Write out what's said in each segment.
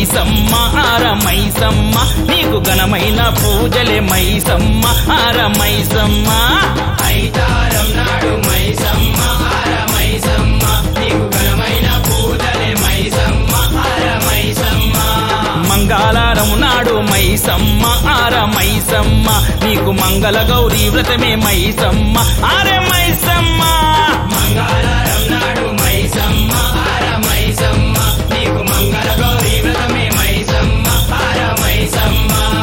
మైసమ్మ ఆర మైసమ్మ నీకు ఘనమైన పూజలే మైసమ్మ ఆర మైసమ్మ ఐతారం నాడు మైసమ్మ ఆర మైసమ్మ నీకు ఘనమైన పూజలే మైసమ్మ ఆర మైసమ్మ మంగళవారం నాడు మైసమ్మ ఆర మైసమ్మ నీకు మంగళ గౌరీ వ్రతమే మైసమ్మ ఆరే మైసమ్మ మంగళవారం నాడు మైసమ్మ ఆర మైసమ్మ నీకు మంగళ గౌరీ వ్రతమే మైసమ్మ ఆర మైసమ్మ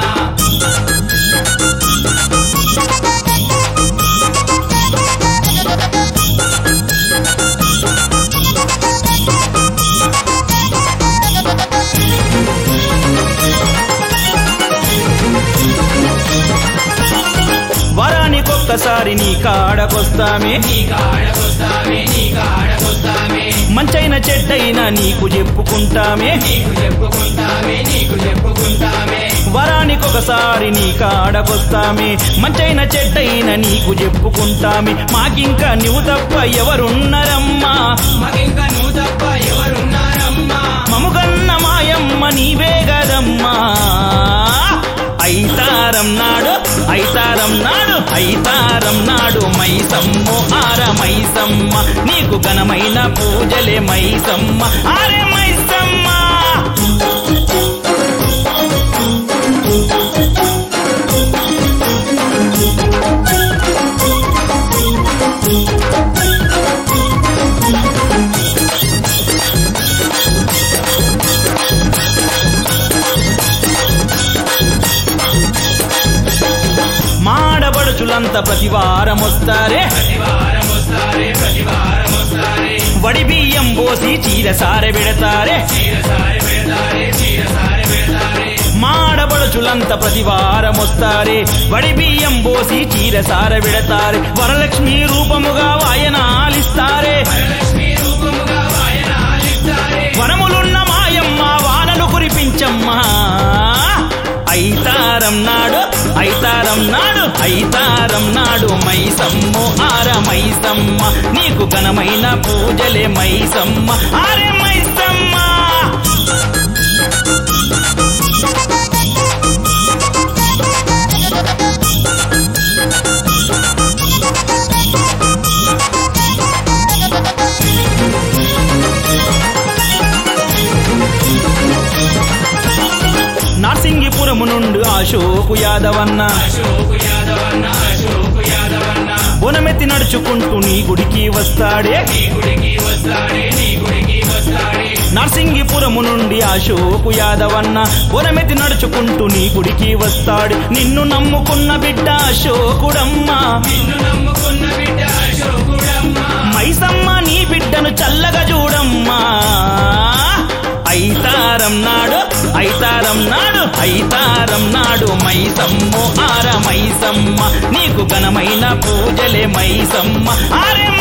వరానికొక్కసారి నీ కాడకొస్తామే మంచైన చెడ్డైనా నీకు చెప్పుకుంటామే వరానికొకసారి నీ కాడకొస్తామే మంచైన చెడ్డైనా నీకు చెప్పుకుంటామే మాకింకా నువ్వు తప్ప ఎవరున్నారమ్మా మముగన్న మాయమ్మ నీవే గదమ్మా ఐతారం నాడు మైసమ్మ ఆర మైసమ్మ నీకు ఘనమైన పూజలే మైసమ్మ ఆరే మైసమ్మ మాడబడుచులంతా ప్రతివారం వస్తారే వడి బియ్యం పోసి చీర సారె పెడతారే మాడబడుచులంతా ప్రతివారం వస్తారే వడి బియ్యం పోసి చీర సారె పెడతారే వరలక్ష్మి రూపముగా వాయనాలిస్తారే వనములున్న మాయమ్మ వానలు కురిపించమ్మా ఐతారం నాడు మైసమ్మ ఆర మైసమ్మ నీకు ఘనమైన పూజలే మైసమ్మ ఆరే మైసమ్మ నర్సింగిపురము నుండి అశోకు యాదవన్న బొనమెత్తి నడుచుకుంటూ నీ గుడికి వస్తాడే నర్సింగిపురము నుండి అశోకు యాదవన్న బొనమెత్తి నడుచుకుంటూ నీ గుడికి వస్తాడు నిన్ను నమ్ముకున్న బిడ్డ అశోకుడమ్మా మైసమ్మ నీ బిడ్డను చల్లగా చూడమ్మా ఐతారం నాడు మైసమ్మ ఆర మైసమ్మ నీకు ఘనమైన పూజలే మైసమ్మ ఆరే